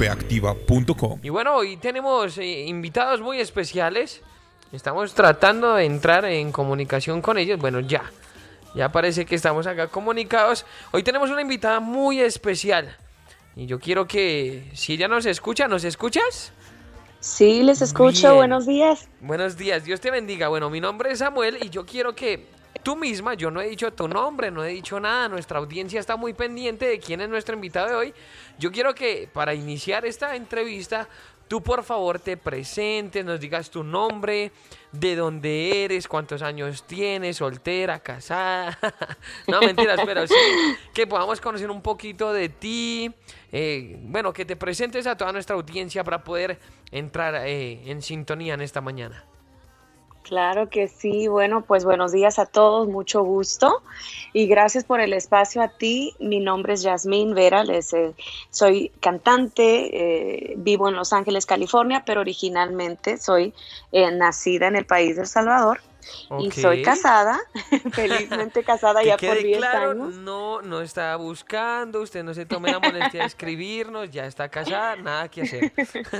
feactiva.com. Y bueno, hoy tenemos invitados muy especiales. Estamos tratando de entrar en comunicación con ellos. Bueno, ya parece que estamos acá comunicados. Hoy tenemos una invitada muy especial. Y yo quiero que, si ella nos escucha, ¿nos escuchas? Sí, les escucho. Bien. Buenos días. Buenos días, Dios te bendiga. Bueno, mi nombre es Samuel y yo quiero que tú misma, yo no he dicho tu nombre, no he dicho nada, nuestra audiencia está muy pendiente de quién es nuestro invitado de hoy. Yo quiero que para iniciar esta entrevista, tú por favor te presentes, nos digas tu nombre, de dónde eres, cuántos años tienes, soltera, casada. No, mentiras, pero sí, que podamos conocer un poquito de ti. Bueno, que te presentes a toda nuestra audiencia para poder entrar en sintonía en esta mañana. Claro que sí. Bueno, pues buenos días a todos, mucho gusto y gracias por el espacio a ti. Mi nombre es Yasmín Vera, soy cantante, vivo en Los Ángeles, California, pero originalmente soy nacida en el país de El Salvador. Okay. Y soy casada, felizmente casada ya por 10 claro, años. No está buscando, usted no se tome la molestia de escribirnos, ya está casada, nada que hacer.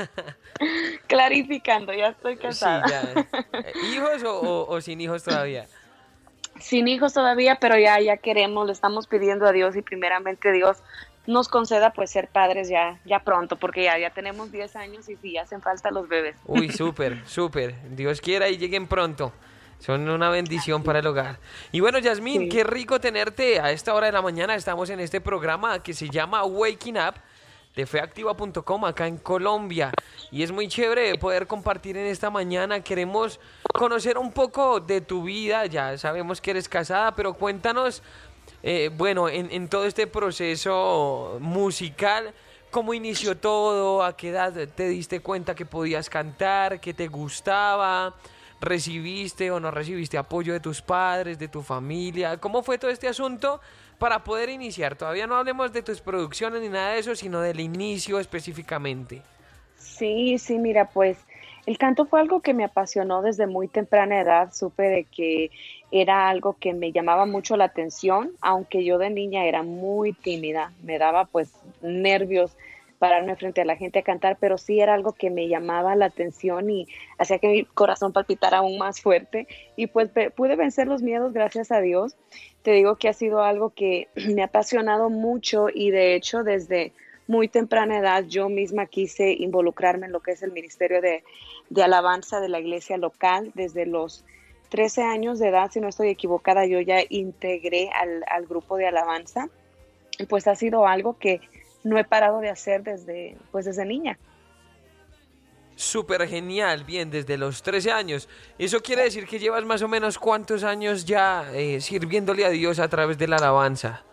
Clarificando, ya estoy casada. Sí, ya. ¿Hijos o sin hijos todavía? Sin hijos todavía, pero ya queremos, le estamos pidiendo a Dios y primeramente Dios nos conceda pues ser padres ya pronto, porque ya tenemos 10 años y sí, hacen falta los bebés. Uy, súper, Dios quiera y lleguen pronto. Son una bendición para el hogar. Y bueno, Yasmín, sí. Qué rico tenerte a esta hora de la mañana. Estamos en este programa que se llama Waking Up de feactiva.com acá en Colombia. Y es muy chévere poder compartir en esta mañana. Queremos conocer un poco de tu vida. Ya sabemos que eres casada, pero cuéntanos, bueno, en todo este proceso musical, ¿cómo inició todo? ¿A qué edad te diste cuenta que podías cantar? ¿Qué te gustaba? ¿Recibiste o no recibiste apoyo de tus padres, de tu familia? ¿Cómo fue todo este asunto para poder iniciar? Todavía no hablemos de tus producciones ni nada de eso, sino del inicio específicamente. Sí, mira, pues el canto fue algo que me apasionó desde muy temprana edad. Supe de que era algo que me llamaba mucho la atención, aunque yo de niña era muy tímida, me daba pues nervios pararme frente a la gente a cantar, pero sí era algo que me llamaba la atención y hacía que mi corazón palpitara aún más fuerte y pues pude vencer los miedos gracias a Dios. Te digo que ha sido algo que me ha apasionado mucho y de hecho desde muy temprana edad yo misma quise involucrarme en lo que es el ministerio de alabanza de la iglesia local. Desde los 13 años de edad, si no estoy equivocada, yo ya integré al grupo de alabanza y pues ha sido algo que no he parado de hacer desde niña. Súper genial, bien, desde los 13 años. Eso quiere decir que llevas más o menos ¿cuántos años ya sirviéndole a Dios a través de la alabanza?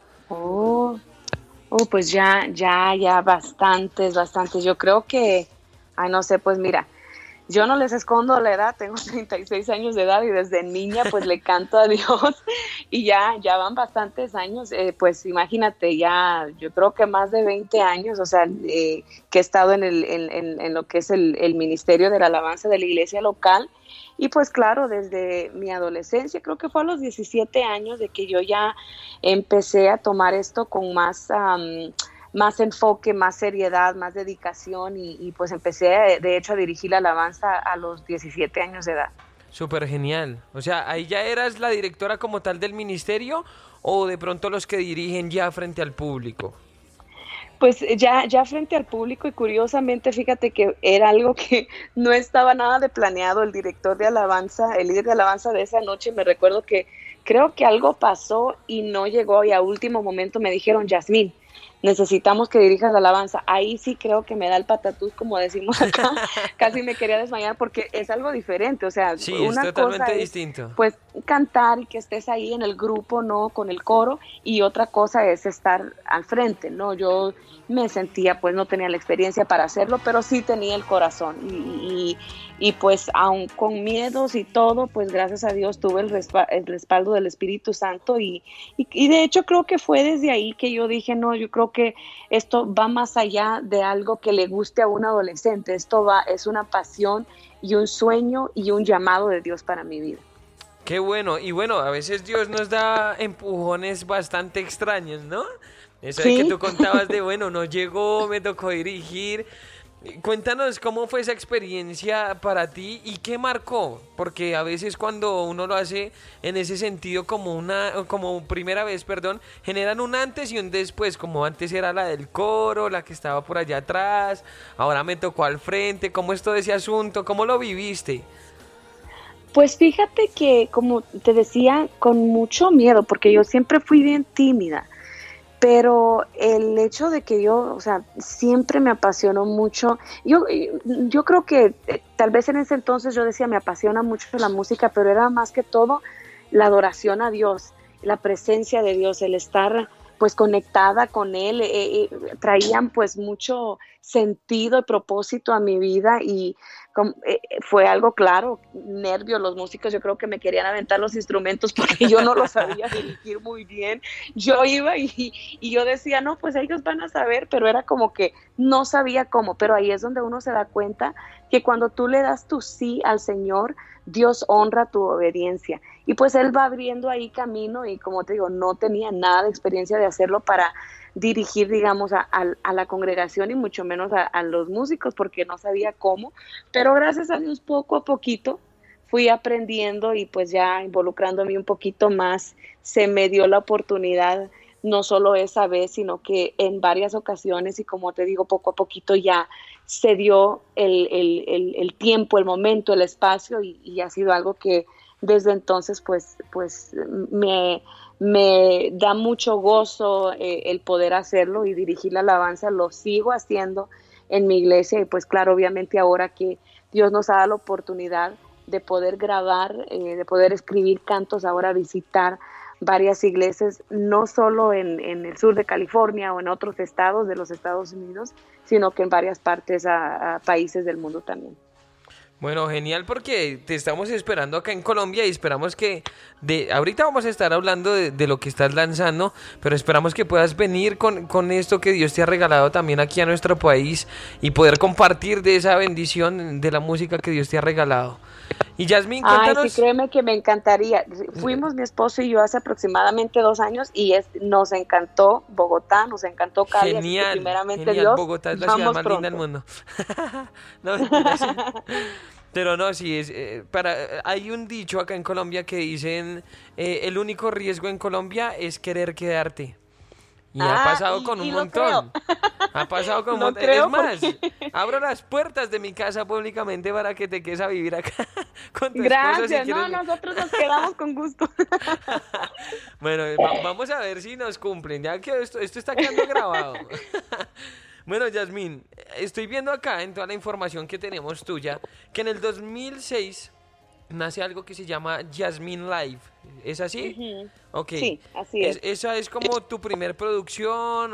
Pues ya bastantes. Yo creo que, no sé, pues mira, yo no les escondo la edad, tengo 36 años de edad y desde niña pues le canto a Dios y ya van bastantes años, pues imagínate, yo creo que más de 20 años, o sea, que he estado en lo que es el ministerio de la alabanza de la iglesia local y pues claro, desde mi adolescencia, creo que fue a los 17 años de que yo ya empecé a tomar esto con más enfoque, más seriedad, más dedicación y pues empecé de hecho a dirigir la alabanza a los 17 años de edad. Súper genial. O sea, ¿ahí ya eras la directora como tal del ministerio o de pronto los que dirigen ya frente al público? Pues ya frente al público y curiosamente fíjate que era algo que no estaba nada de planeado. El director de alabanza, el líder de alabanza de esa noche, me recuerdo que creo que algo pasó y no llegó y a último momento me dijeron, Yasmín, necesitamos que dirijas la alabanza. Ahí sí creo que me da el patatús, como decimos acá. Casi me quería desmayar porque es algo diferente. O sea, sí, una es totalmente cosa distinto. Es, pues, cantar y que estés ahí en el grupo, ¿no? Con el coro. Y otra cosa es estar al frente, ¿no? Yo me sentía, pues, no tenía la experiencia para hacerlo, pero sí tenía el corazón. Y pues, aun con miedos y todo, pues, gracias a Dios tuve el respaldo del Espíritu Santo. Y de hecho, creo que fue desde ahí que yo dije, no, yo creo que esto va más allá de algo que le guste a un adolescente. Es una pasión y un sueño y un llamado de Dios para mi vida. Qué bueno. Y bueno, a veces Dios nos da empujones bastante extraños, ¿no? Esa de que Sí. tú contabas de, bueno, no llegó, me tocó dirigir. Cuéntanos cómo fue esa experiencia para ti y qué marcó, porque a veces cuando uno lo hace en ese sentido como primera vez, perdón, generan un antes y un después, como antes era la del coro, la que estaba por allá atrás, ahora me tocó al frente, ¿cómo es todo ese asunto? ¿Cómo lo viviste? Pues fíjate que, como te decía, con mucho miedo, porque yo siempre fui bien tímida. Pero el hecho de que yo, o sea, siempre me apasionó mucho. Yo creo que tal vez en ese entonces yo decía, me apasiona mucho la música, pero era más que todo la adoración a Dios, la presencia de Dios, el estar pues conectada con Él, traían pues mucho sentido y propósito a mi vida y fue algo claro, nervios, los músicos yo creo que me querían aventar los instrumentos porque yo no los sabía dirigir muy bien, yo iba y yo decía, no, pues ellos van a saber, pero era como que no sabía cómo, pero ahí es donde uno se da cuenta que cuando tú le das tu sí al Señor, Dios honra tu obediencia. Y pues Él va abriendo ahí camino y como te digo, no tenía nada de experiencia de hacerlo para dirigir, digamos, a la congregación y mucho menos a los músicos porque no sabía cómo, pero gracias a Dios poco a poquito fui aprendiendo y pues ya involucrándome un poquito más, se me dio la oportunidad no solo esa vez, sino que en varias ocasiones y como te digo, poco a poquito ya se dio el tiempo, el momento, el espacio y ha sido algo que desde entonces pues me da mucho gozo el poder hacerlo y dirigir la alabanza, lo sigo haciendo en mi iglesia y pues claro, obviamente ahora que Dios nos ha dado la oportunidad de poder grabar, de poder escribir cantos, ahora visitar varias iglesias, no solo en el sur de California o en otros estados de los Estados Unidos, sino que en varias partes a países del mundo también. Bueno, genial porque te estamos esperando acá en Colombia y esperamos que ahorita vamos a estar hablando de lo que estás lanzando, pero esperamos que puedas venir con esto que Dios te ha regalado también aquí a nuestro país y poder compartir de esa bendición de la música que Dios te ha regalado. Y Yasmín, Ay, sí, cuéntanos. créeme que me encantaría. Fuimos mi esposo y yo hace aproximadamente 2 años y nos encantó Bogotá, nos encantó Cali, así que Genial, primeramente genial. Dios, Bogotá es la ciudad vamos más linda del pronto. mundo. No, mentiras. Pero no, sí, hay un dicho acá en Colombia que dicen, el único riesgo en Colombia es querer quedarte. Y ha Ah, pasado con un y lo creo, montón. Ha pasado con un lo montón. Es creo más, porque abro las puertas de mi casa públicamente para que te quedes a vivir acá con tu esposo si gracias, quieres. no, nosotros nos quedamos con gusto. Bueno, vamos a ver si nos cumplen, ya que esto está quedando grabado. Bueno, Yasmín, estoy viendo acá en toda la información que tenemos tuya que en el 2006 nace algo que se llama Yasmín Live. ¿Es así? Ujú. Ok. Sí, así es. ¿Esa es como tu primer producción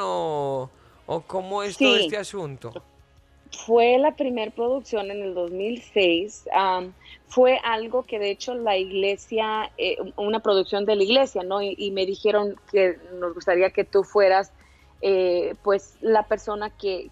o cómo es todo este Sí, asunto? fue la primer producción en el 2006. Fue algo que de hecho la iglesia, una producción de la iglesia, ¿no? Y me dijeron que nos gustaría que tú fueras pues la persona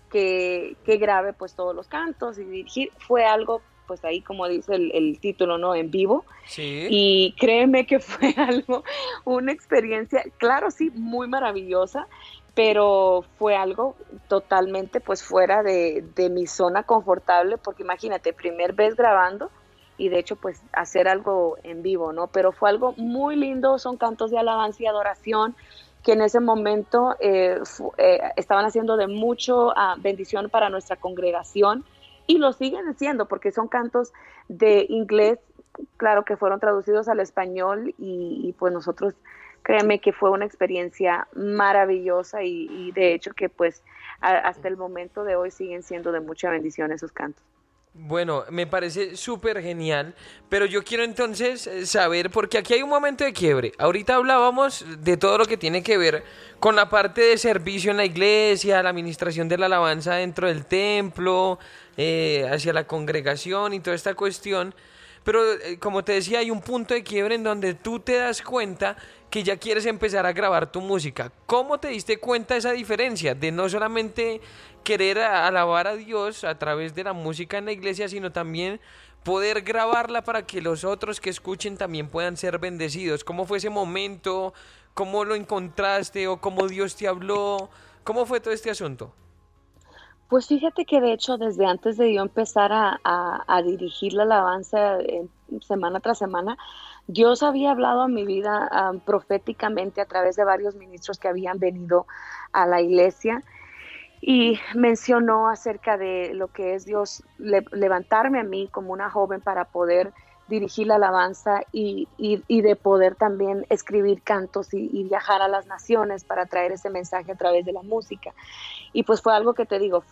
que grabe pues todos los cantos y dirigir. Fue algo pues ahí como dice el título, ¿no? En vivo. Sí. Y créeme que fue algo, una experiencia, claro, sí, muy maravillosa, pero fue algo totalmente pues fuera de mi zona confortable, porque imagínate, primer vez grabando y de hecho pues hacer algo en vivo, ¿no? Pero fue algo muy lindo, son cantos de alabanza y adoración que en ese momento estaban haciendo de mucho bendición para nuestra congregación y lo siguen haciendo porque son cantos de inglés, claro que fueron traducidos al español y pues nosotros, créeme que fue una experiencia maravillosa y de hecho que pues hasta el momento de hoy siguen siendo de mucha bendición esos cantos. Bueno, me parece súper genial, pero yo quiero entonces saber, porque aquí hay un momento de quiebre. Ahorita hablábamos de todo lo que tiene que ver con la parte de servicio en la iglesia, la administración de la alabanza dentro del templo, hacia la congregación y toda esta cuestión. Pero como te decía, hay un punto de quiebre en donde tú te das cuenta que ya quieres empezar a grabar tu música. ¿Cómo te diste cuenta de esa diferencia? De no solamente querer alabar a Dios a través de la música en la iglesia, sino también poder grabarla para que los otros que escuchen también puedan ser bendecidos. ¿Cómo fue ese momento? cómo lo encontraste o cómo Dios te habló? ¿Cómo fue todo este asunto? Pues fíjate que de hecho desde antes de yo empezar a dirigir la alabanza semana tras semana, Dios había hablado a mi vida proféticamente a través de varios ministros que habían venido a la iglesia y mencionó acerca de lo que es Dios levantarme a mí como una joven para poder dirigir la alabanza y de poder también escribir cantos y viajar a las naciones para traer ese mensaje a través de la música. Y pues fue algo que te digo,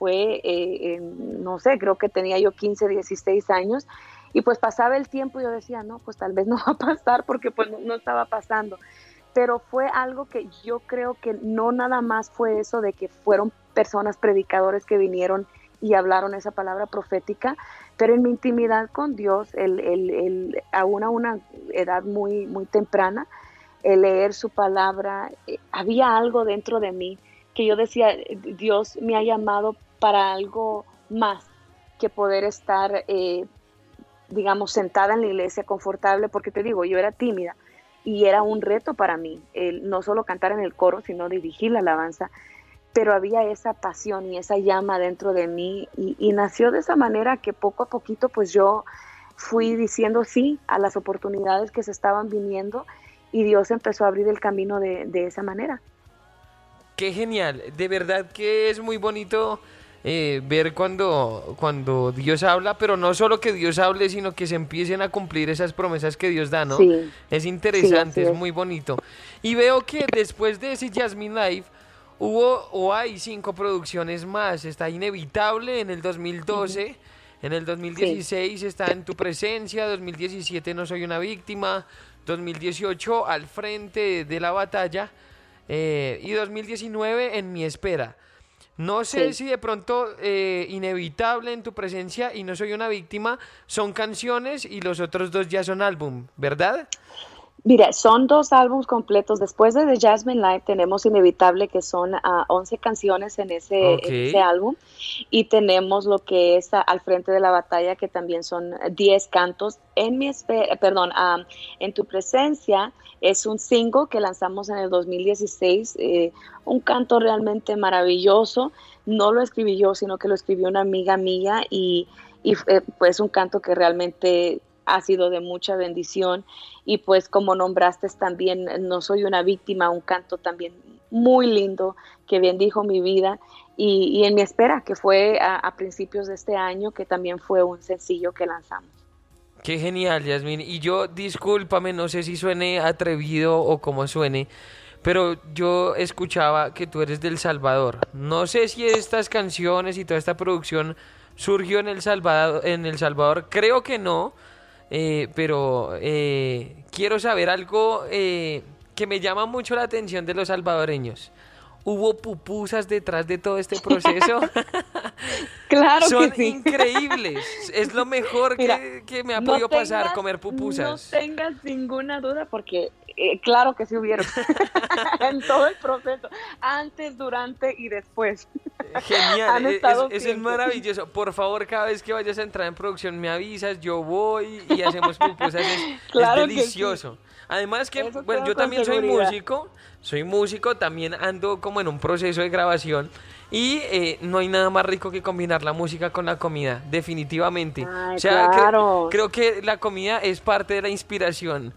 no sé, creo que tenía yo 15, 16 años y pues pasaba el tiempo y yo decía, no, pues tal vez no va a pasar porque pues no estaba pasando. Pero fue algo que yo creo que no nada más fue eso de que fueron personas predicadores que vinieron y hablaron esa palabra profética, pero en mi intimidad con Dios, aún a una edad muy, muy temprana, el leer su palabra, había algo dentro de mí que yo decía, Dios me ha llamado para algo más que poder estar, digamos, sentada en la iglesia confortable, porque te digo, yo era tímida y era un reto para mí, no solo cantar en el coro, sino dirigir la alabanza, pero había esa pasión y esa llama dentro de mí y nació de esa manera que poco a poquito pues yo fui diciendo sí a las oportunidades que se estaban viniendo y Dios empezó a abrir el camino de esa manera. Qué genial, de verdad que es muy bonito ver cuando Dios habla, pero no solo que Dios hable, sino que se empiecen a cumplir esas promesas que Dios da, ¿no? Sí, Es sí, interesante, así es es. muy bonito. Y veo que después de ese Jasmine Live hubo o hay 5 producciones más. Está Inevitable en el 2012, en el Sí, 2016 está En tu presencia, 2017 No soy una víctima, 2018 Al frente de la batalla y 2019 En mi espera. No sé sí. si de pronto Inevitable, En tu presencia y No soy una víctima son canciones y los otros dos ya son álbum, ¿verdad? Mira, son dos álbumes completos. Después de The Jasmine Live tenemos Inevitable, que son 11 canciones Ok. en ese álbum. Y tenemos lo que es Al frente de la batalla, que también son 10 cantos. En tu presencia es un single que lanzamos en el 2016, un canto realmente maravilloso. No lo escribí yo, sino que lo escribió una amiga mía y pues un canto que realmente ha sido de mucha bendición y pues como nombraste también No soy una víctima, un canto también muy lindo que bendijo mi vida y En mi espera, que fue a principios de este año, que también fue un sencillo que lanzamos. Qué genial, Yasmin. Y yo, discúlpame, no sé si suene atrevido o cómo suene, pero yo escuchaba que tú eres del Salvador. No sé si estas canciones y toda esta producción surgió en El Salvador, creo que no, pero quiero saber algo que me llama mucho la atención de los salvadoreños. ¿Hubo pupusas detrás de todo este proceso? Claro que Son sí. increíbles. Es lo mejor Mira, que me ha no podido pasar, tengas, comer no pupusas. tengas ninguna duda porque claro que sí hubieron en todo el proceso, antes, durante y después. Genial, Han estado eso es siempre. maravilloso. Por favor, cada vez que vayas a entrar en producción me avisas, yo voy y hacemos pupusas. Es Claro que sí, delicioso. Además que, eso bueno, tengo yo con también seguridad. soy músico, también ando como en un proceso de grabación y no hay nada más rico que combinar la música con la comida, definitivamente. O Ay, sea, claro. creo que la comida es parte de la inspiración.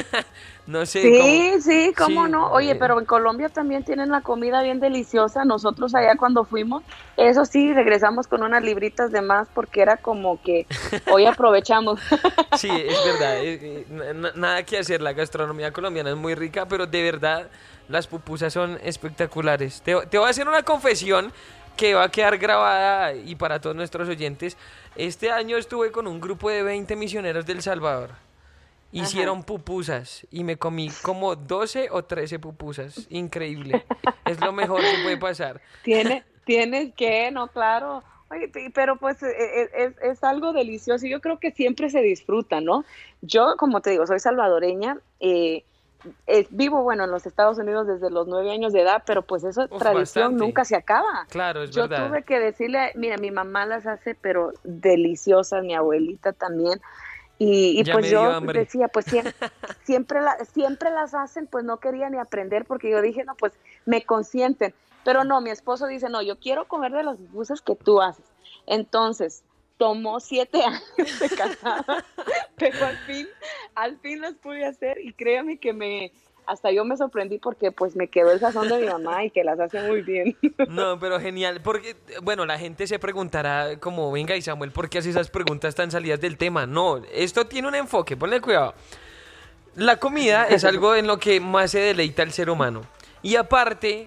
No sé cómo. Sí, sí, cómo Sí, no. Oye, pero en Colombia también tienen la comida bien deliciosa. Nosotros allá cuando fuimos, eso sí, regresamos con unas libritas de más porque era como que hoy aprovechamos. sí, es verdad. Nada que hacer, la gastronomía colombiana es muy rica, pero de verdad las pupusas son espectaculares. Te voy a hacer una confesión que va a quedar grabada y para todos nuestros oyentes. Este año estuve con un grupo de 20 misioneros del Salvador. Ajá. Hicieron pupusas y me comí como 12 o 13 pupusas. Increíble. Es lo mejor que puede pasar. Tienes que, no, claro. Oye, pero pues es algo delicioso y yo creo que siempre se disfruta, ¿no? Yo, como te digo, soy salvadoreña, vivo, bueno, en los Estados Unidos desde los 9 años de edad, pero pues esa Uf, tradición bastante. nunca se acaba. Claro, es Yo verdad. tuve que decirle, mira, mi mamá las hace, pero deliciosas, mi abuelita también, Y Ya pues me dio yo hambre. decía, pues siempre las hacen, pues no quería ni aprender porque yo dije, no, pues me consienten. Pero no, mi esposo dice, no, yo quiero comer de las pupusas que tú haces. Entonces, tomó 7 años de casada, pero al fin las pude hacer y créame que hasta yo me sorprendí porque pues me quedó el sazón de mi mamá y que las hace muy bien. No, pero genial, porque, bueno, la gente se preguntará como, venga, y Samuel, ¿por qué hace esas preguntas tan salidas del tema? No, esto tiene un enfoque, ponle cuidado. La comida es algo en lo que más se deleita el ser humano. Y aparte,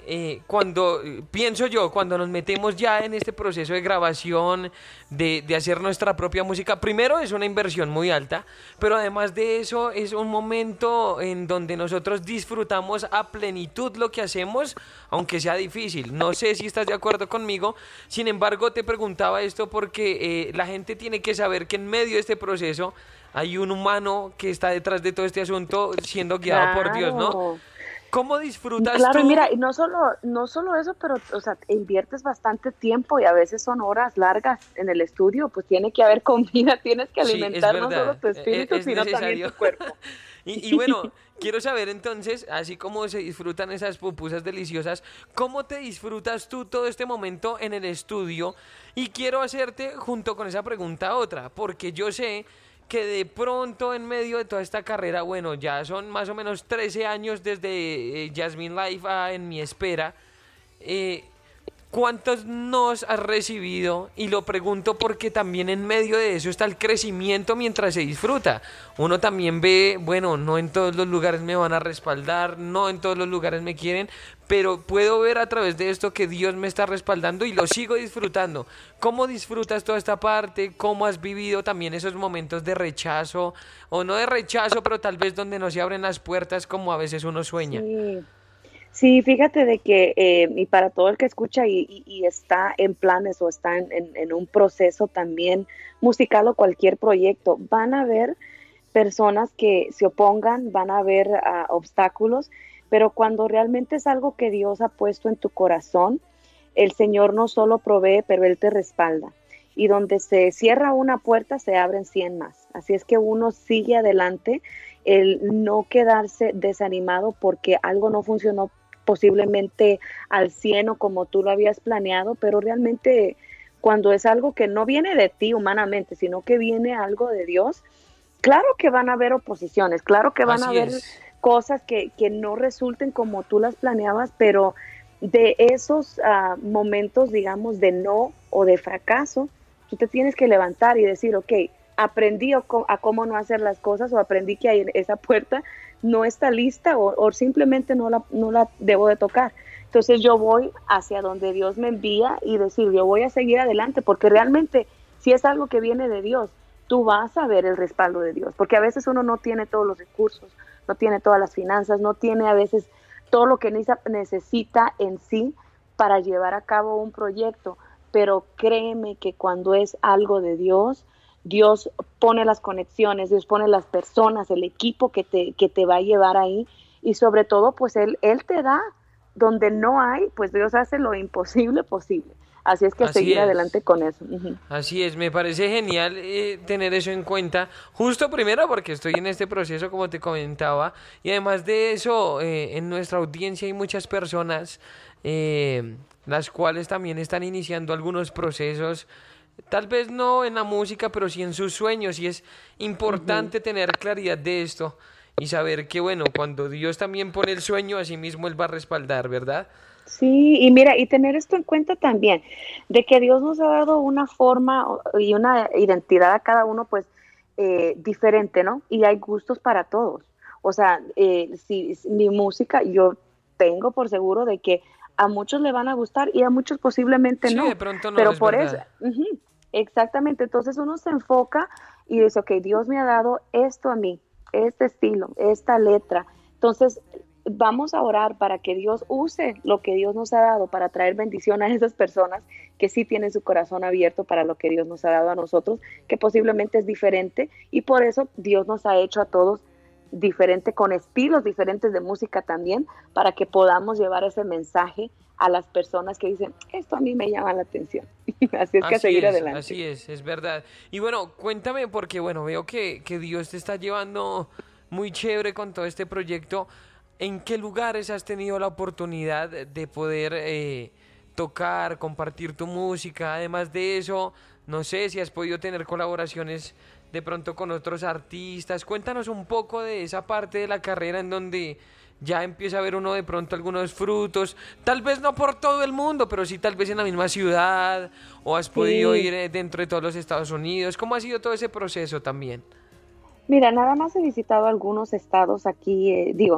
pienso yo, cuando nos metemos ya en este proceso de grabación, de hacer nuestra propia música, primero es una inversión muy alta, pero además de eso es un momento en donde nosotros disfrutamos a plenitud lo que hacemos, aunque sea difícil. No sé si estás de acuerdo conmigo, sin embargo te preguntaba esto porque la gente tiene que saber que en medio de este proceso hay un humano que está detrás de todo este asunto siendo guiado por Dios, ¿no? Claro. ¿Cómo disfrutas Claro, y tú? mira, y no solo eso, pero, o sea, inviertes bastante tiempo y a veces son horas largas en el estudio, pues tiene que haber comida, tienes que Sí, es alimentar no solo verdad, tu espíritu, es sino también necesario. tu cuerpo. Y bueno, quiero saber entonces, así como se disfrutan esas pupusas deliciosas, ¿cómo te disfrutas tú todo este momento en el estudio? Y quiero hacerte junto con esa pregunta otra, porque yo sé que de pronto en medio de toda esta carrera, bueno, ya son más o menos 13 años desde Jasmine Life a En Mi Espera, eh, ¿cuántos nos has recibido? Y lo pregunto porque también en medio de eso está el crecimiento mientras se disfruta. Uno también ve, bueno, no en todos los lugares me van a respaldar, no en todos los lugares me quieren, pero puedo ver a través de esto que Dios me está respaldando y lo sigo disfrutando. ¿Cómo disfrutas toda esta parte? ¿Cómo has vivido también esos momentos de rechazo? O no de rechazo, pero tal vez donde no se abren las puertas como a veces uno sueña. Sí, sí, fíjate de que, y para todo el que escucha y está en planes o está en un proceso también musical o cualquier proyecto, van a haber personas que se opongan, van a haber obstáculos, pero cuando realmente es algo que Dios ha puesto en tu corazón, el Señor no solo provee, pero Él te respalda. Y donde se cierra una puerta, se abren 100 más. Así es que uno sigue adelante, el no quedarse desanimado porque algo no funcionó posiblemente al 100 o como tú lo habías planeado, pero realmente cuando es algo que no viene de ti humanamente, sino que viene algo de Dios, claro que van a haber oposiciones, claro que van a Así haber es. cosas que no resulten como tú las planeabas, pero de esos momentos, digamos, de no o de fracaso, tú te tienes que levantar y decir, ok, aprendí a cómo no hacer las cosas o aprendí que hay esa puerta no está lista o simplemente no la debo de tocar. Entonces yo voy hacia donde Dios me envía y decir, yo voy a seguir adelante porque realmente si es algo que viene de Dios, tú vas a ver el respaldo de Dios, porque a veces uno no tiene todos los recursos, no tiene todas las finanzas, no tiene a veces todo lo que necesita en sí para llevar a cabo un proyecto, pero créeme que cuando es algo de Dios, Dios pone las conexiones, Dios pone las personas, el equipo que te va a llevar ahí y sobre todo pues Él te da donde no hay, pues Dios hace lo imposible posible. Así es que a Así seguir es. adelante con eso. Uh-huh. Así es, me parece genial tener eso en cuenta. Justo primero porque estoy en este proceso, como te comentaba, y además de eso, en nuestra audiencia hay muchas personas las cuales también están iniciando algunos procesos, tal vez no en la música, pero sí en sus sueños, y es Uh-huh. importante tener claridad de esto y saber que, bueno, cuando Dios también pone el sueño, así mismo Él va a respaldar, ¿verdad? Sí, y mira, y tener esto en cuenta también, de que Dios nos ha dado una forma y una identidad a cada uno, pues, diferente, ¿no? Y hay gustos para todos. O sea, si mi música, yo tengo por seguro de que a muchos le van a gustar y a muchos posiblemente Sí, de no. pronto no, Pero es por eso, verdad. ujú, exactamente, entonces uno se enfoca y dice, ok, Dios me ha dado esto a mí, este estilo, esta letra. Entonces, vamos a orar para que Dios use lo que Dios nos ha dado para traer bendición a esas personas que sí tienen su corazón abierto para lo que Dios nos ha dado a nosotros, que posiblemente es diferente y por eso Dios nos ha hecho a todos diferente, con estilos diferentes de música también, para que podamos llevar ese mensaje a las personas que dicen, esto a mí me llama la atención. Así es que a seguir adelante. Así es verdad. Y bueno, cuéntame, porque bueno, veo que Dios te está llevando muy chévere con todo este proyecto. ¿En qué lugares has tenido la oportunidad de poder tocar, compartir tu música? Además de eso, no sé si has podido tener colaboraciones de pronto con otros artistas. Cuéntanos un poco de esa parte de la carrera en donde ya empieza a ver uno de pronto algunos frutos, tal vez no por todo el mundo, pero sí tal vez en la misma ciudad, o has podido ir dentro de todos los Estados Unidos. ¿Cómo ha sido todo ese proceso también? Mira, nada más he visitado algunos estados aquí,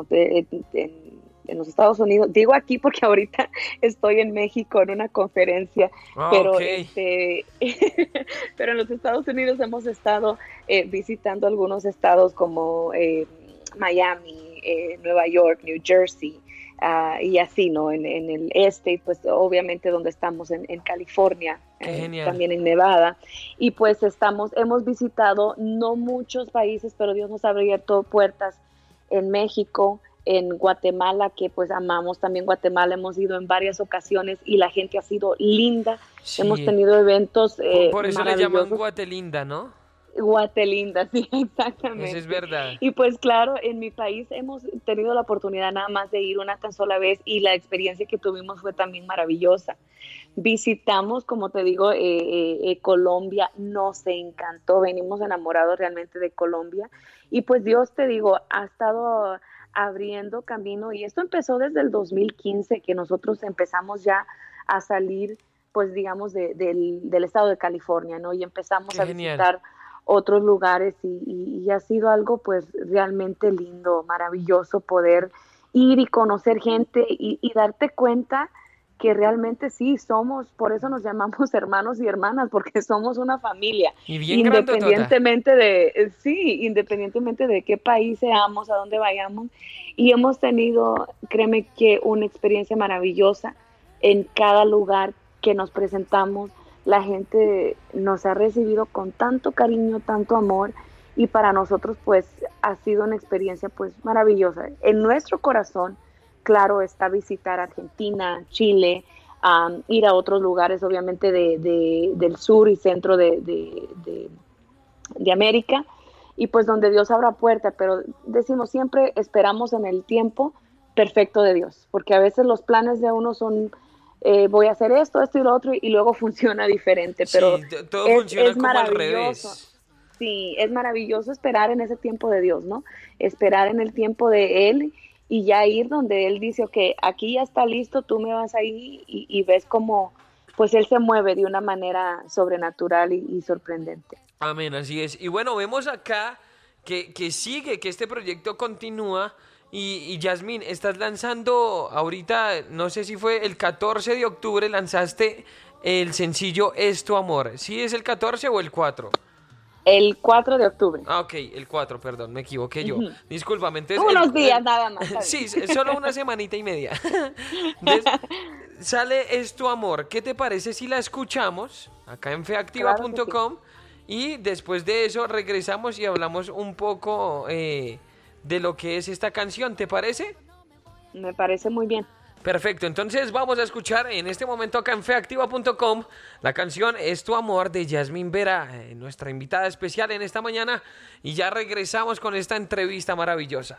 en los Estados Unidos. Digo aquí porque ahorita estoy en México en una conferencia, pero Ok, pero en los Estados Unidos hemos estado visitando algunos estados como Miami, Nueva York, New Jersey, y así, ¿no? En el este, pues obviamente donde estamos en California, qué genial. también en Nevada, y pues hemos visitado no muchos países, pero Dios nos ha abierto puertas en México, en Guatemala, que pues amamos también Guatemala, hemos ido en varias ocasiones y la gente ha sido linda, hemos Sí, tenido eventos por eso le llaman maravillosos. Guatelinda, ¿no? Guatelinda, sí, Eso es exactamente. verdad. Y pues claro, en mi país hemos tenido la oportunidad nada más de ir una tan sola vez y la experiencia que tuvimos fue también maravillosa. Visitamos, como te digo, Colombia, nos encantó, venimos enamorados realmente de Colombia y pues Dios, te digo, ha estado abriendo camino y esto empezó desde el 2015 que nosotros empezamos ya a salir, pues digamos, del estado de California, ¿no? Y empezamos Qué a genial. visitar otros lugares y ha sido algo pues realmente lindo, maravilloso poder ir y conocer gente y darte cuenta que realmente sí somos, por eso nos llamamos hermanos y hermanas, porque somos una familia, Y bien grandotota. independientemente sí, independientemente de qué país seamos, a dónde vayamos, y hemos tenido, créeme que una experiencia maravillosa en cada lugar que nos presentamos, la gente nos ha recibido con tanto cariño, tanto amor, y para nosotros pues ha sido una experiencia pues maravillosa. En nuestro corazón, claro, está visitar Argentina, Chile, ir a otros lugares, obviamente, del sur y centro de América, y pues donde Dios abra puerta, pero decimos siempre, esperamos en el tiempo perfecto de Dios, porque a veces los planes de uno son, voy a hacer esto, esto y lo otro, y luego funciona diferente, pero Sí, todo funciona es como al maravilloso. revés. Sí, es maravilloso esperar en ese tiempo de Dios, ¿no? Esperar en el tiempo de Él y ya ir donde Él dice, ok, aquí ya está listo, tú me vas ahí y ves cómo pues Él se mueve de una manera sobrenatural y sorprendente. Amén, así es. Y bueno, vemos acá que sigue, que este proyecto continúa. Y Yasmín, estás lanzando ahorita, no sé si fue el 14 de octubre, lanzaste el sencillo Es tu amor. ¿Sí es el 14 o el 4? El 4 de octubre. Ah, ok, el 4, perdón, me equivoqué yo. Ujú. Discúlpame, entonces Unos días nada más, está bien. sí, solo una semanita y media. Entonces, sale Es tu amor. ¿Qué te parece si la escuchamos acá en Claro que sí, feactiva.com y después de eso regresamos y hablamos un poco de lo que es esta canción? ¿Te parece? me parece muy bien. Perfecto, entonces vamos a escuchar en este momento acá en feactiva.com la canción Es tu amor de Yasmín Vera, nuestra invitada especial en esta mañana, y ya regresamos con esta entrevista maravillosa.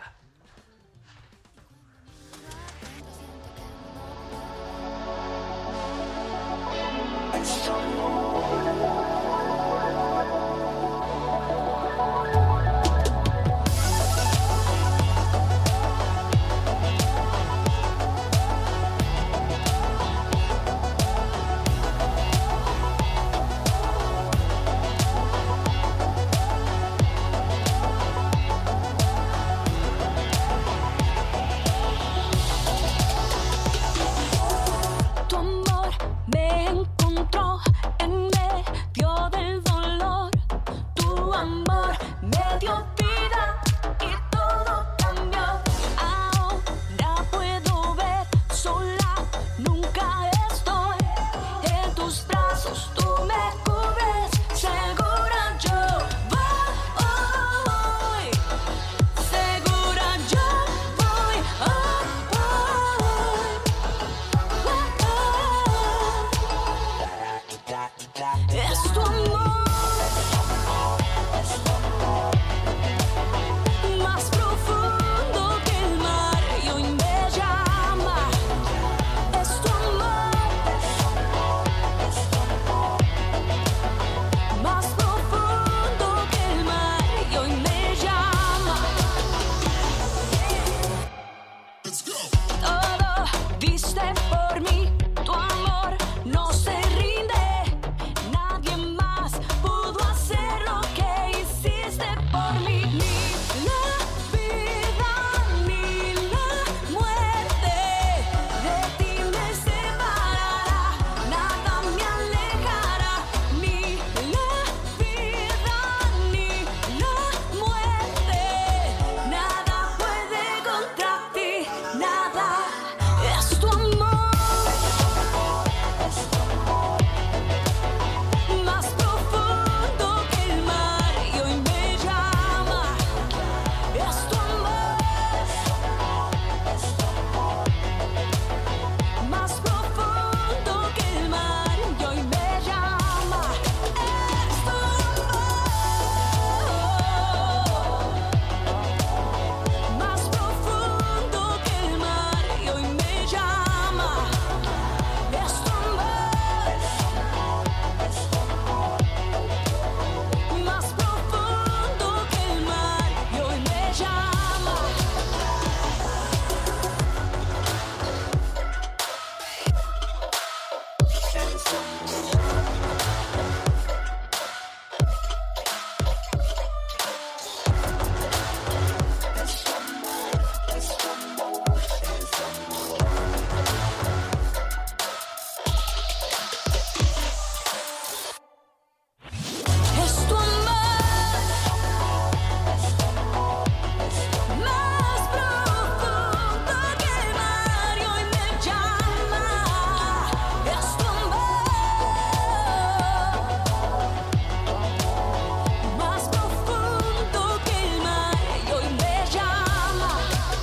Es tu amor. Más profundo que el mar y hoy me llama. Es tu amor. Más profundo que el mar y hoy me llama. Todo diste por mí, tu amor no se rinde. Nadie más pudo hacer lo que hiciste por mí. Ni la vida ni la muerte de ti me separará. Nada me alejará. Ni la vida ni la muerte. Nada puede contra ti. Nada. Es tu amor. Más profundo que el mar y hoy me llama. Es tu amor. Más profundo que el mar y hoy me llama. Es tu amor. Más profundo que el mar y hoy me llama. Es tu amor. Más profundo que el mar y hoy me llama. Es tu amor. Más profundo que el mar y hoy me llama. Es tu amor. Más profundo que el mar y hoy me llama.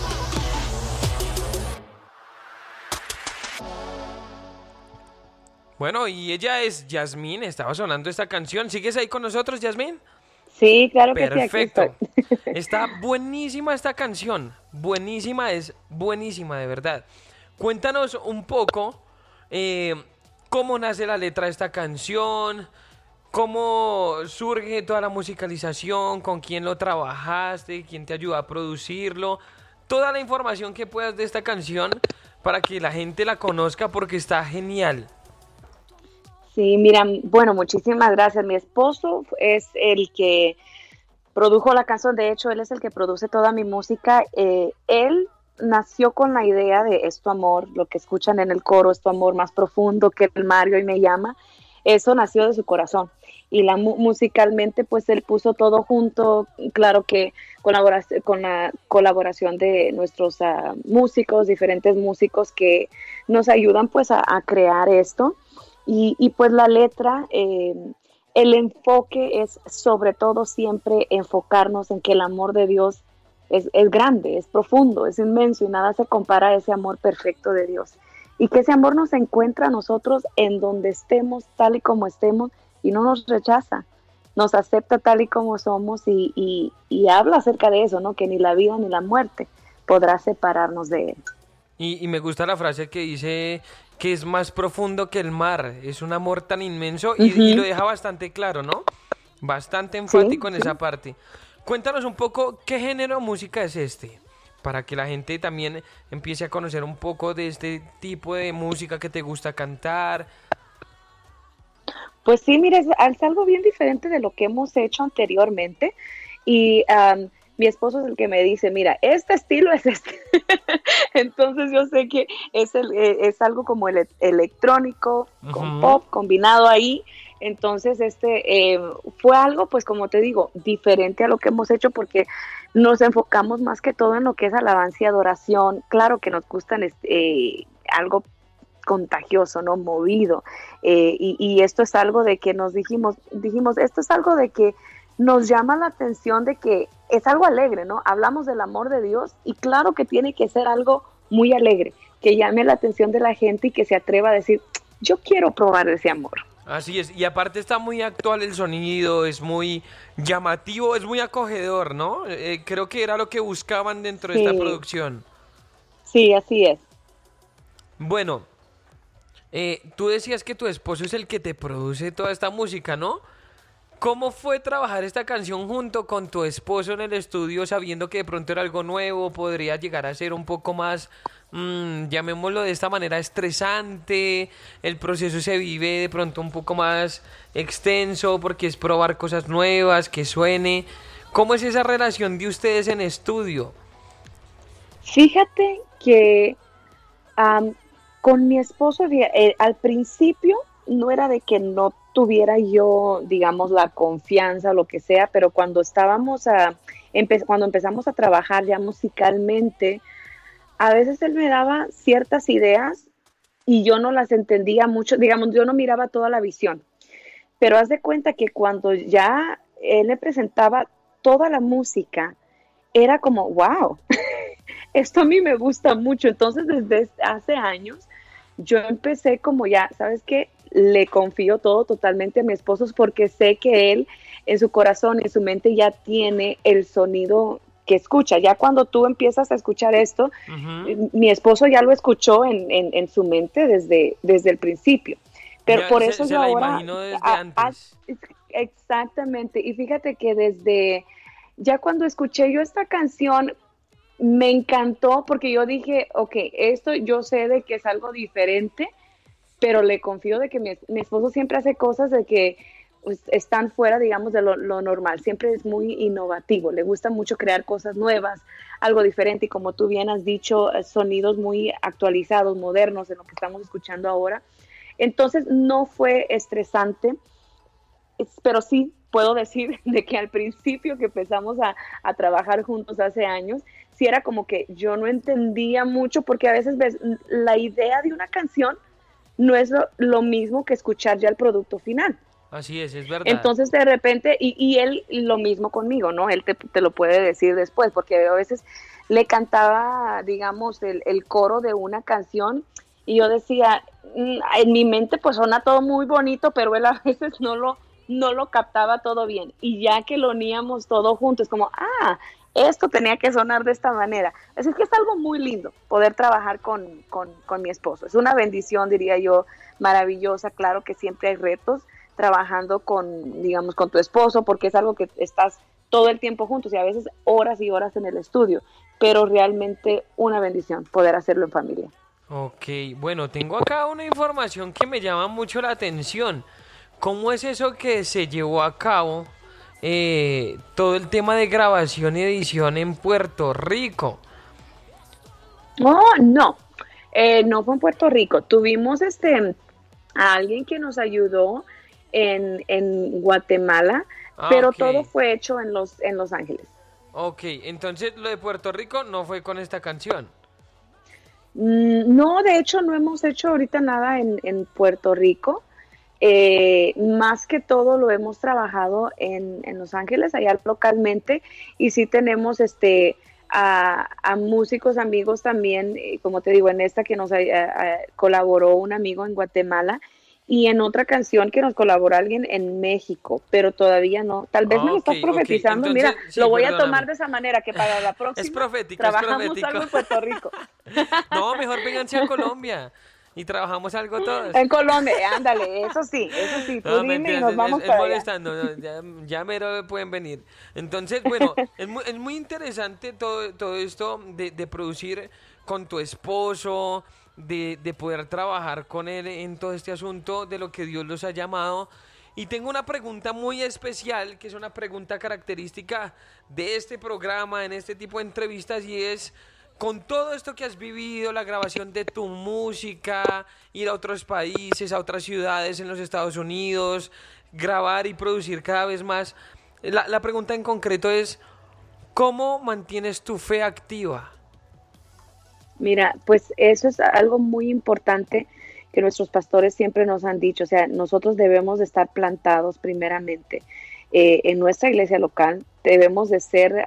Bueno, y ella es Yasmín, estaba sonando esta canción. ¿Sigues ahí con nosotros, Yasmín? Sí, claro que sí, aquí Perfecto. estoy. Está buenísima esta canción. Buenísima, es buenísima, de verdad. Cuéntanos un poco cómo nace la letra de esta canción, cómo surge toda la musicalización, con quién lo trabajaste, quién te ayudó a producirlo. Toda la información que puedas de esta canción para que la gente la conozca porque está genial. Sí, mira, bueno, muchísimas gracias. Mi esposo es el que produjo la canción, de hecho, él es el que produce toda mi música. Él nació con la idea de Es tu amor, lo que escuchan en el coro, Es tu amor más profundo que el mar y hoy me llama. Eso nació de su corazón. Y musicalmente, pues él puso todo junto, claro que con la colaboración de nuestros músicos, diferentes músicos que nos ayudan pues a crear esto. Y pues la letra, el enfoque es sobre todo siempre enfocarnos en que el amor de Dios es grande, es profundo, es inmenso y nada se compara a ese amor perfecto de Dios. Y que ese amor nos encuentra a nosotros en donde estemos, tal y como estemos, y no nos rechaza, nos acepta tal y como somos y habla acerca de eso, ¿no? Que ni la vida ni la muerte podrá separarnos de Él. Y me gusta la frase que dice que es más profundo que el mar, es un amor tan inmenso y lo deja bastante claro, ¿no? Bastante enfático en esa parte. Cuéntanos un poco qué género de música es este, para que la gente también empiece a conocer un poco de este tipo de música que te gusta cantar. Pues sí, mira, es algo bien diferente de lo que hemos hecho anteriormente y mi esposo es el que me dice, mira, este estilo es este. Entonces yo sé que es algo como electrónico, con pop combinado ahí. Entonces fue algo, pues como te digo, diferente a lo que hemos hecho porque nos enfocamos más que todo en lo que es alabanza y adoración. Claro que nos gustan algo contagioso, ¿no? Movido. Y esto es algo de que nos dijimos, esto es algo de que nos llama la atención de que es algo alegre, ¿no? Hablamos del amor de Dios y claro que tiene que ser algo muy alegre, que llame la atención de la gente y que se atreva a decir, yo quiero probar ese amor. Así es, y aparte está muy actual el sonido, es muy llamativo, es muy acogedor, ¿no? Creo que era lo que buscaban dentro de esta Sí, producción. sí, así es. Bueno, tú decías que tu esposo es el que te produce toda esta música, ¿no? ¿Cómo fue trabajar esta canción junto con tu esposo en el estudio, sabiendo que de pronto era algo nuevo, podría llegar a ser un poco más, llamémoslo de esta manera, estresante, el proceso se vive de pronto un poco más extenso porque es probar cosas nuevas, que suene? ¿Cómo es esa relación de ustedes en estudio? Fíjate que Am, con mi esposo, al principio no era de que no tuviera yo, digamos, la confianza o lo que sea, pero cuando cuando empezamos a trabajar ya musicalmente, a veces él me daba ciertas ideas y yo no las entendía mucho, digamos, yo no miraba toda la visión, pero haz de cuenta que cuando ya él me presentaba toda la música, era como, wow, esto a mí me gusta mucho. Entonces, desde hace años, yo empecé como ya, ¿sabes qué? Le confío todo totalmente a mi esposo porque sé que él en su corazón y en su mente ya tiene el sonido que escucha. Ya cuando tú empiezas a escuchar esto, Ujú. mi esposo ya lo escuchó en su mente desde el principio. Pero Ya por eso se yo la ahora, imagino desde antes. exactamente, y fíjate que desde, ya cuando escuché yo esta canción, me encantó porque yo dije, ok, esto yo sé de que es algo diferente, pero le confío de que mi esposo siempre hace cosas de que pues, están fuera, digamos, de lo normal. Siempre es muy innovativo, le gusta mucho crear cosas nuevas, algo diferente y como tú bien has dicho, sonidos muy actualizados, modernos en lo que estamos escuchando ahora. Entonces no fue estresante, pero sí puedo decir de que al principio que empezamos a trabajar juntos hace años, sí era como que yo no entendía mucho porque a veces ves, la idea de una canción no es lo mismo que escuchar ya el producto final. Así es verdad. Entonces de repente, y él lo mismo conmigo, ¿no? Él te lo puede decir después, porque a veces le cantaba, digamos, el coro de una canción y yo decía, en mi mente pues suena todo muy bonito, pero él a veces no lo captaba todo bien. Y ya que lo uníamos todo juntos, como, esto tenía que sonar de esta manera. Así es que es algo muy lindo poder trabajar con mi esposo. Es una bendición, diría yo, maravillosa. Claro que siempre hay retos trabajando con, digamos, con tu esposo, porque es algo que estás todo el tiempo juntos y a veces horas y horas en el estudio, pero realmente una bendición poder hacerlo en familia. Ok, bueno, tengo acá una información que me llama mucho la atención. ¿Cómo es eso que se llevó a cabo todo el tema de grabación y edición en Puerto Rico? Oh, no, no fue en Puerto Rico. Tuvimos a alguien que nos ayudó en Guatemala, Ah, pero ok, todo fue hecho en Los Ángeles. ok, entonces lo de Puerto Rico no fue con esta canción. No, de hecho, no hemos hecho ahorita nada en Puerto Rico. Más que todo lo hemos trabajado en Los Ángeles, allá localmente, y sí tenemos a músicos, amigos también, como te digo, en esta que nos colaboró un amigo en Guatemala y en otra canción que nos colaboró alguien en México, pero todavía no. Tal vez me lo Ok, estás ok, profetizando, mira, entonces, sí, lo voy a tomar perdóname. de esa manera, que para la Es próxima profético, es trabajamos profético. algo en Puerto Rico. No, mejor vénganse a Colombia y trabajamos algo todos. En Colombia, ándale, eso sí, tú No, dime y mentiras, nos vamos es para allá. molestando, no, ya, ya mero pueden venir. Entonces, bueno, es muy interesante todo esto de producir con tu esposo, de poder trabajar con él en todo este asunto de lo que Dios los ha llamado. Y tengo una pregunta muy especial, que es una pregunta característica de este programa, en este tipo de entrevistas, y es, con todo esto que has vivido, la grabación de tu música, ir a otros países, a otras ciudades en los Estados Unidos, grabar y producir cada vez más, la pregunta en concreto es, ¿cómo mantienes tu fe activa? Mira, pues eso es algo muy importante que nuestros pastores siempre nos han dicho, o sea, nosotros debemos de estar plantados primeramente en nuestra iglesia local, debemos de ser,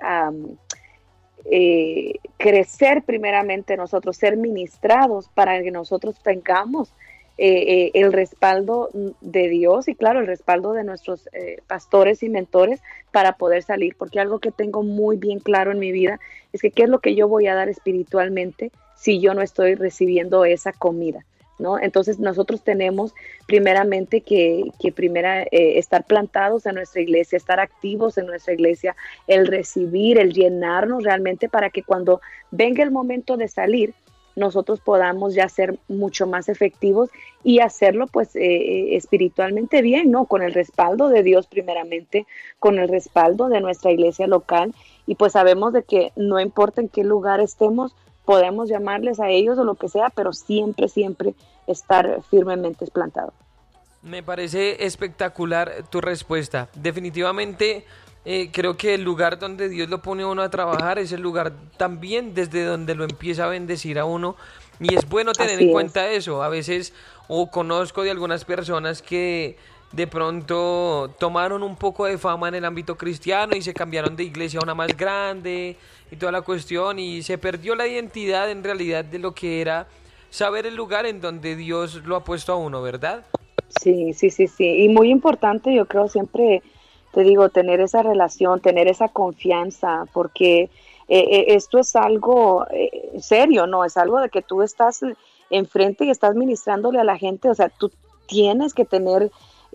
crecer primeramente nosotros, ser ministrados para que nosotros tengamos el respaldo de Dios y claro, el respaldo de nuestros pastores y mentores para poder salir, porque algo que tengo muy bien claro en mi vida es que qué es lo que yo voy a dar espiritualmente si yo no estoy recibiendo esa comida, ¿no? Entonces nosotros tenemos primeramente que estar plantados en nuestra iglesia, estar activos en nuestra iglesia, el recibir, el llenarnos realmente para que cuando venga el momento de salir, nosotros podamos ya ser mucho más efectivos y hacerlo pues espiritualmente bien, ¿no? Con el respaldo de Dios primeramente, con el respaldo de nuestra iglesia local y pues sabemos de que no importa en qué lugar estemos, podemos llamarles a ellos o lo que sea, pero siempre, siempre estar firmemente plantado. Me parece espectacular tu respuesta. Definitivamente creo que el lugar donde Dios lo pone a uno a trabajar es el lugar también desde donde lo empieza a bendecir a uno. Y es bueno tener en cuenta eso. A veces conozco de algunas personas que de pronto tomaron un poco de fama en el ámbito cristiano y se cambiaron de iglesia a una más grande y toda la cuestión y se perdió la identidad en realidad de lo que era saber el lugar en donde Dios lo ha puesto a uno, ¿verdad? Sí. Y muy importante, yo creo siempre, te digo, tener esa relación, tener esa confianza, porque esto es algo serio, ¿no? Es algo de que tú estás enfrente y estás ministrándole a la gente, o sea, tú tienes que tener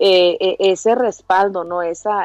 ese respaldo, ¿no? Esa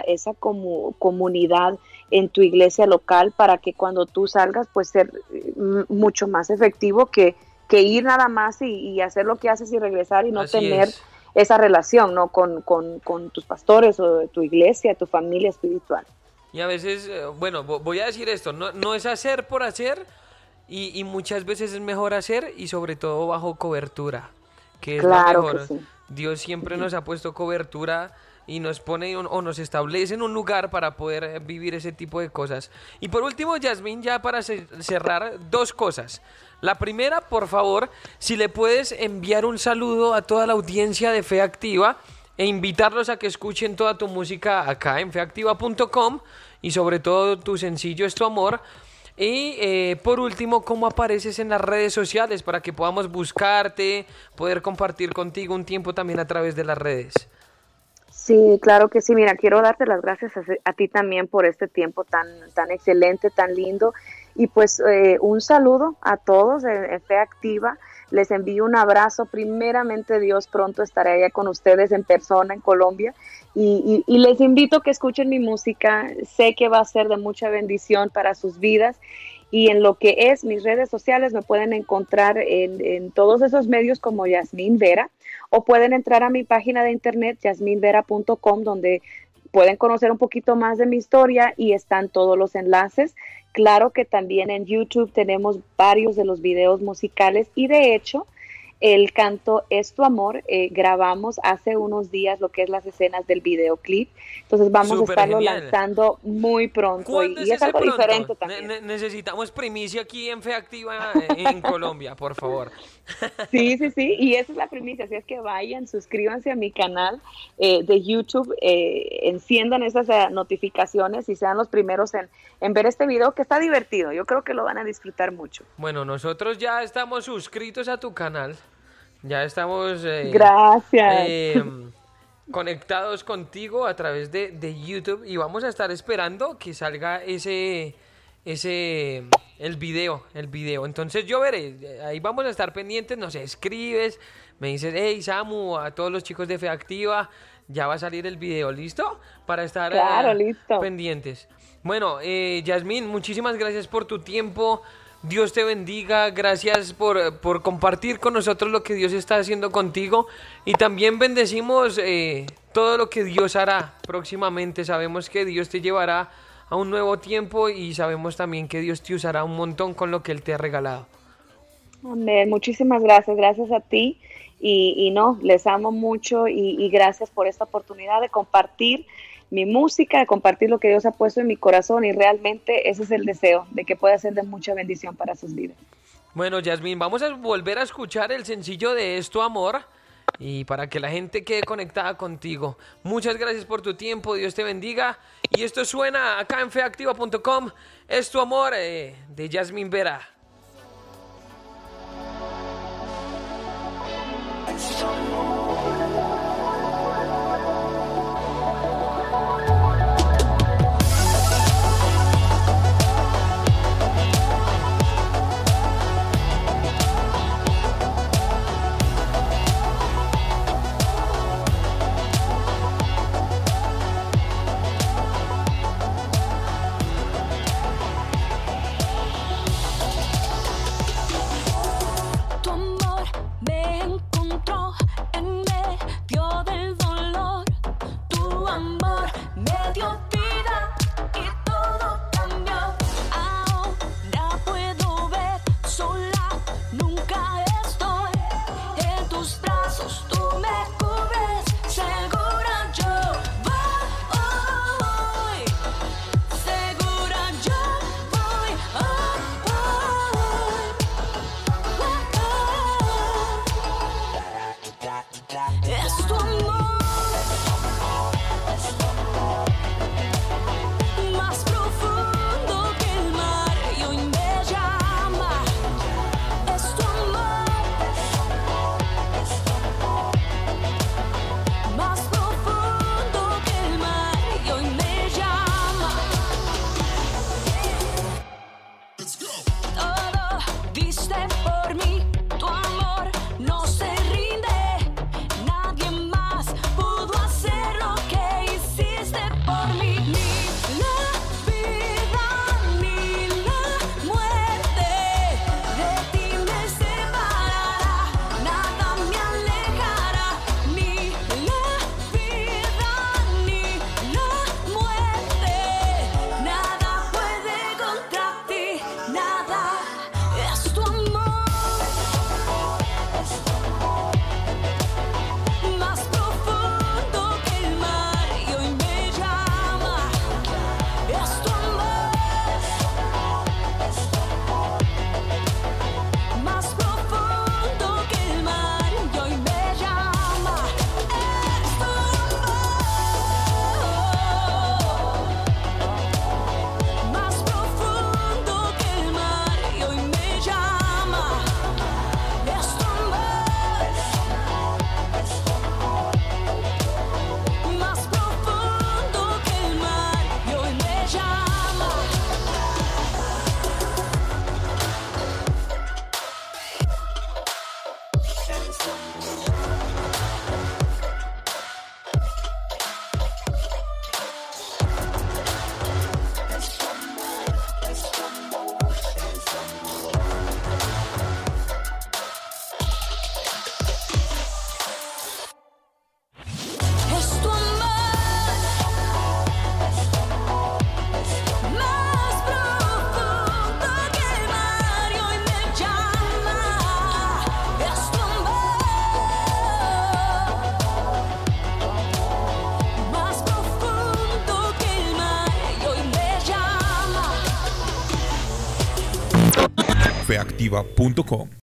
comunidad en tu iglesia local para que cuando tú salgas, pues ser mucho más efectivo que ir nada más y hacer lo que haces y regresar y no Así tener es. esa relación, ¿no? Con tus pastores o tu iglesia, tu familia espiritual. Y a veces, bueno, voy a decir esto, no es hacer por hacer y muchas veces es mejor hacer y sobre todo bajo cobertura, que es lo Claro mejor. que sí. Dios siempre nos ha puesto cobertura y nos pone o nos establece en un lugar para poder vivir ese tipo de cosas. Y por último, Yasmín, ya para cerrar, dos cosas. La primera, por favor, si le puedes enviar un saludo a toda la audiencia de Fe Activa e invitarlos a que escuchen toda tu música acá en feactiva.com y sobre todo tu sencillo Es tu amor. Y por último, ¿cómo apareces en las redes sociales para que podamos buscarte, poder compartir contigo un tiempo también a través de las redes? Sí, claro que sí. Mira, quiero darte las gracias a ti también por este tiempo tan excelente, tan lindo. Y pues un saludo a todos en Fe Activa. Les envío un abrazo. Primeramente, Dios, pronto estaré allá con ustedes en persona en Colombia. Y les invito a que escuchen mi música. Sé que va a ser de mucha bendición para sus vidas. Y en lo que es mis redes sociales me pueden encontrar en todos esos medios como Yasmín Vera, o pueden entrar a mi página de internet yasminvera.com, donde pueden conocer un poquito más de mi historia y están todos los enlaces. Claro que también en YouTube tenemos varios de los videos musicales y de hecho el canto Es tu amor, grabamos hace unos días lo que es las escenas del videoclip, entonces vamos Súper a estarlo genial. lanzando muy pronto ¿Cuándo y es ese algo pronto? diferente también. Necesitamos primicia aquí en Fe Activa en Colombia, por favor. Sí, y esa es la primicia, así es que vayan, suscríbanse a mi canal de YouTube, enciendan esas notificaciones y sean los primeros en ver este video que está divertido, yo creo que lo van a disfrutar mucho. Bueno, nosotros ya estamos suscritos a tu canal, ya estamos Gracias. conectados contigo a través de YouTube y vamos a estar esperando que salga el video. Entonces yo veré, ahí vamos a estar pendientes, nos escribes, me dices, hey Samu, a todos los chicos de Fe Activa, ya va a salir el video, ¿listo? Para estar Claro, listo. pendientes. Bueno, Yasmín, muchísimas gracias por tu tiempo. Dios te bendiga, gracias por compartir con nosotros lo que Dios está haciendo contigo y también bendecimos todo lo que Dios hará próximamente. Sabemos que Dios te llevará a un nuevo tiempo y sabemos también que Dios te usará un montón con lo que Él te ha regalado. Amén, muchísimas gracias a ti y no, les amo mucho y gracias por esta oportunidad de compartir mi música, de compartir lo que Dios ha puesto en mi corazón y realmente ese es el deseo, de que pueda ser de mucha bendición para sus vidas. Bueno, Yasmín, vamos a volver a escuchar el sencillo de Es tu amor y para que la gente quede conectada contigo. Muchas gracias por tu tiempo, Dios te bendiga. Y esto suena acá en feactiva.com, Es tu amor, de Yasmín Vera. cafeactiva.com.